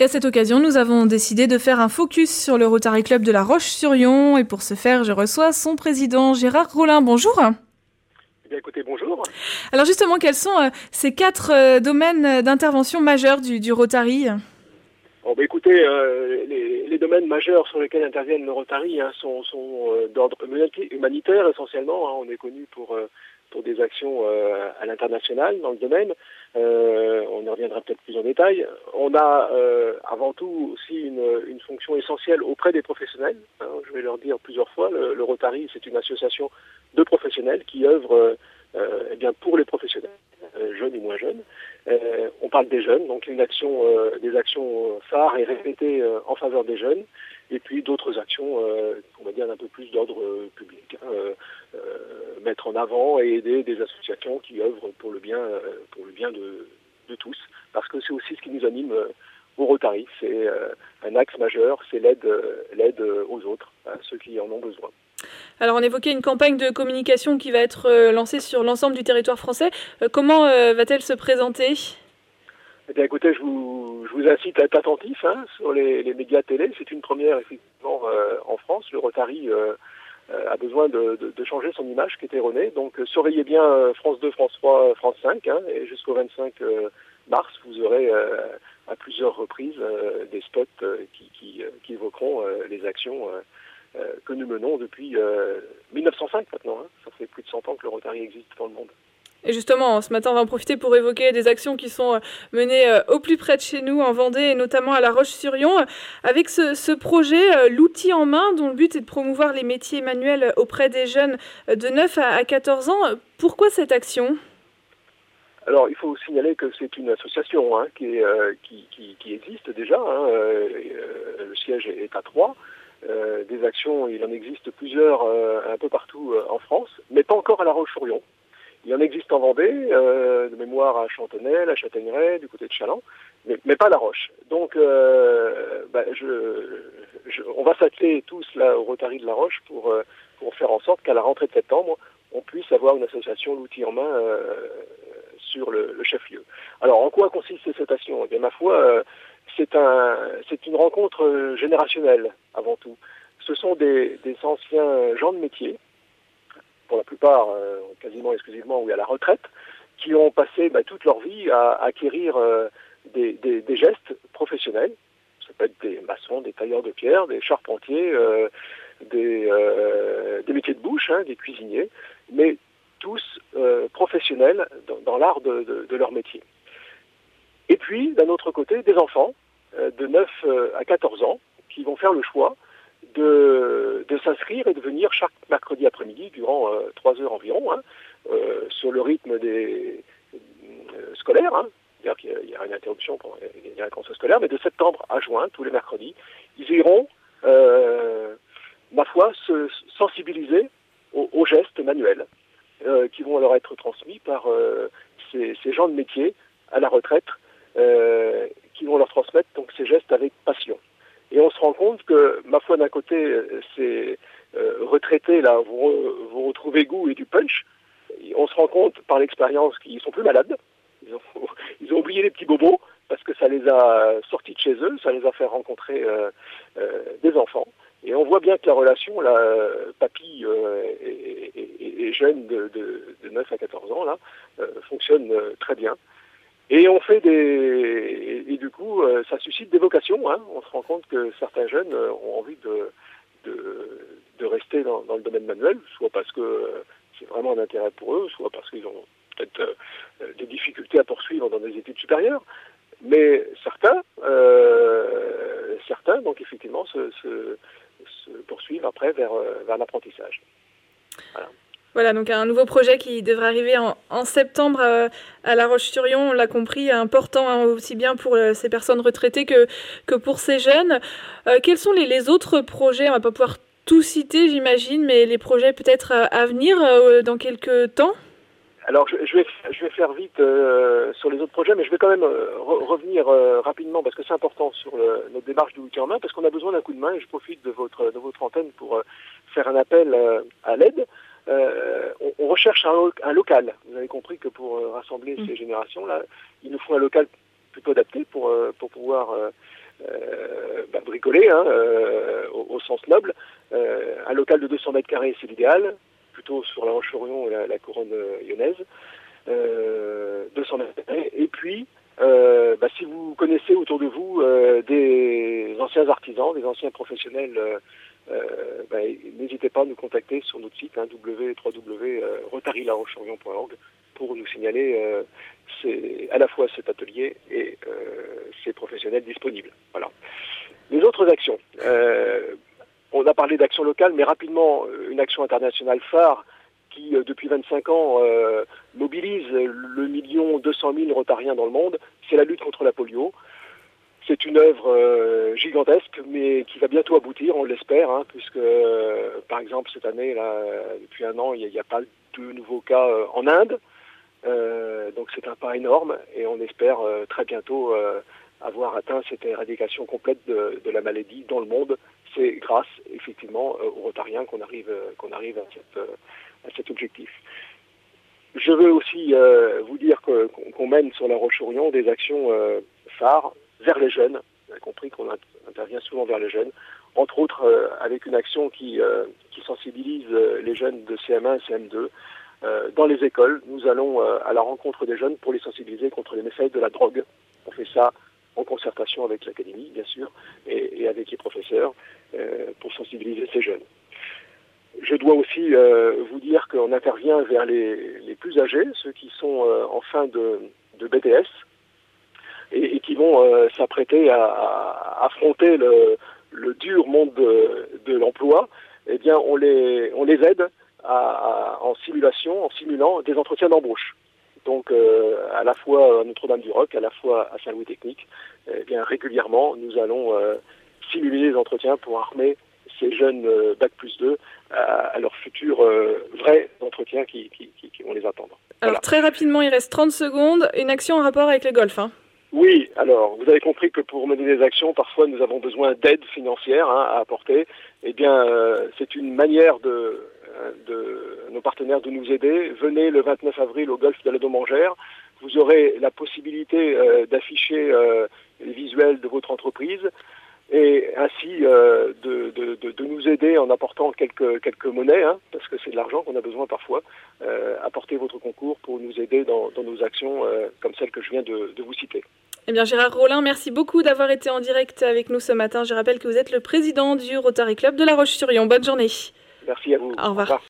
Et à cette occasion, nous avons décidé de faire un focus sur le Rotary Club de La Roche-sur-Yon. Et pour ce faire, je reçois son président Gérard Rollin. Bonjour. Eh bien, écoutez, bonjour. Alors justement, quels sont ces 4 domaines d'intervention majeurs du Rotary ? Bon, écoutez, les domaines majeurs sur lesquels interviennent le Rotary sont d'ordre humanitaire essentiellement. On est connu pour des actions à l'international dans le domaine. On y reviendra peut-être plus en détail. On a avant tout aussi une fonction essentielle auprès des professionnels. Je vais leur dire plusieurs fois, le Rotary, c'est une association de professionnels qui œuvre pour les professionnels, jeunes ou moins jeunes. On parle des jeunes, donc des actions phares et répétées en faveur des jeunes, et puis d'autres actions, on va dire un peu plus d'ordre public, mettre en avant et aider des associations qui œuvrent pour le bien de tous, parce que c'est aussi ce qui nous anime au Rotary. C'est un axe majeur, c'est l'aide aux autres, à ceux qui en ont besoin. Alors on évoquait une campagne de communication qui va être lancée sur l'ensemble du territoire français. Comment va-t-elle se présenter ? Eh bien écoutez, je vous incite à être attentif sur les médias télé. C'est une première effectivement en France. Le Rotary a besoin de changer son image qui est erronée. Donc surveillez bien France 2, France 3, France 5 et jusqu'au 25 mars, vous aurez à plusieurs reprises des spots qui évoqueront les actions que nous menons depuis 1905 maintenant. Ça fait plus de 100 ans que le Rotary existe dans le monde. Et justement, ce matin, on va en profiter pour évoquer des actions qui sont menées au plus près de chez nous, en Vendée, et notamment à La Roche-sur-Yon, avec ce projet, l'outil en main, dont le but est de promouvoir les métiers manuels auprès des jeunes de 9 à 14 ans. Pourquoi cette action ? Alors, il faut signaler que c'est une association qui existe déjà. Le siège est à Troyes. Des actions, il en existe plusieurs un peu partout en France, mais pas encore à La Roche-sur-Yon. Il en existe en Vendée, de mémoire à Chantenay, à Châtaigneraie, du côté de Challans, mais pas à La Roche. Donc, on va s'atteler tous là au Rotary de La Roche pour faire en sorte qu'à la rentrée de septembre, on puisse avoir une association l'outil en main sur le chef-lieu. Alors, en quoi consiste cette action ? Eh bien, ma foi, c'est une rencontre générationnelle avant tout. Ce sont des anciens gens de métier, pour la plupart quasiment exclusivement à la retraite, qui ont passé toute leur vie à acquérir des gestes professionnels. Ça peut être des maçons, des tailleurs de pierre, des charpentiers, des métiers de bouche, des cuisiniers, mais tous professionnels dans l'art de leur métier. Et puis, d'un autre côté, des enfants de 9 à 14 ans qui vont faire le choix de s'inscrire et de venir chaque mercredi après-midi durant 3 heures environ, sur le rythme des scolaires. C'est-à-dire qu'il y a une interruption pendant les vacances scolaires, mais de septembre à juin, tous les mercredis, ils iront, ma foi, se sensibiliser aux gestes manuels qui vont leur être transmis par ces gens de métier à la retraite, qui vont leur transmettre donc ces gestes avec passion. Et on se rend compte que, ma foi, d'un côté, ces retraités là vont retrouver goût et du punch. Et on se rend compte par l'expérience qu'ils sont plus malades. Ils ont oublié les petits bobos parce que ça les a sortis de chez eux, ça les a fait rencontrer des enfants. Et on voit bien que la relation, là, papy et jeune de 9 à 14 ans, là, fonctionne très bien. Et on fait et du coup, ça suscite des vocations. On se rend compte que certains jeunes ont envie de rester dans le domaine manuel, soit parce que c'est vraiment un intérêt pour eux, soit parce qu'ils ont peut-être des difficultés à poursuivre dans des études supérieures. Mais certains, donc effectivement, se poursuivent après vers l'apprentissage. Voilà, donc un nouveau projet qui devrait arriver en septembre à La Roche-sur-Yon, on l'a compris, important aussi bien pour ces personnes retraitées que pour ces jeunes. Quels sont les autres projets ? On va pas pouvoir tout citer, j'imagine, mais les projets peut-être à venir dans quelques temps ? Alors, je vais faire vite sur les autres projets, mais je vais quand même revenir rapidement, parce que c'est important sur notre démarche du outil en main, parce qu'on a besoin d'un coup de main, et je profite de votre antenne pour faire un appel à l'aide. On recherche un local. Vous avez compris que pour rassembler ces générations-là, il nous faut un local plutôt adapté pour pouvoir bricolé, au sens noble. Un local de 200 mètres carrés, c'est l'idéal, plutôt sur la Roche-sur-Yon et la couronne lyonnaise. 200 mètres carrés. Et puis, si vous connaissez autour de vous des anciens artisans, des anciens professionnels, n'hésitez pas à nous contacter sur notre site www.rotary-laroche-sur-yon.org pour nous signaler à la fois cet atelier et ces professionnels disponibles. Voilà. Les autres actions. On a parlé d'actions locales, mais rapidement, une action internationale phare qui, depuis 25 ans, mobilise le 1,2 million rotariens dans le monde, c'est la lutte contre la polio. C'est une œuvre gigantesque, mais qui va bientôt aboutir, on l'espère, puisque, par exemple, cette année, là, depuis un an, il n'y a pas de nouveaux cas en Inde. Donc c'est un pas énorme, et on espère très bientôt avoir atteint cette éradication complète de la maladie dans le monde. C'est grâce, effectivement, aux Rotariens qu'on arrive à cet objectif. Je veux aussi vous dire qu'on mène sur la Roche-sur-Yon des actions phares vers les jeunes. Vous avez compris qu'on intervient souvent vers les jeunes, entre autres avec une action qui sensibilise les jeunes de CM1 et CM2. Dans les écoles, nous allons à la rencontre des jeunes pour les sensibiliser contre les méfaits de la drogue. On fait ça en concertation avec l'académie, bien sûr, et avec les professeurs, pour sensibiliser ces jeunes. Je dois aussi vous dire qu'on intervient vers les plus âgés, ceux qui sont en fin de BTS, et qui vont s'apprêter à affronter le dur monde de l'emploi. Eh bien, on les aide en simulant des entretiens d'embauche. Donc, à la fois à Notre-Dame-du-Roc, à la fois à Saint-Louis Technique, eh bien, régulièrement, nous allons simuler les entretiens pour armer ces jeunes Bac plus 2 à leur futur vrai entretien qui vont les attendre. Alors, très rapidement, il reste 30 secondes. Une action en rapport avec le golf, Oui, alors, vous avez compris que pour mener des actions, parfois, nous avons besoin d'aide financière à apporter. Eh bien, c'est une manière de nos partenaires de nous aider. Venez le 29 avril au golf de la Domangère. Vous aurez la possibilité d'afficher les visuels de votre entreprise et ainsi de nous aider en apportant quelques monnaies, parce que c'est de l'argent qu'on a besoin parfois. Apportez votre concours pour nous aider dans nos actions comme celle que je viens de vous citer. Eh bien, Gérard Rollin, merci beaucoup d'avoir été en direct avec nous ce matin. Je rappelle que vous êtes le président du Rotary Club de La Roche-sur-Yon. Bonne journée. Merci à vous. Au revoir.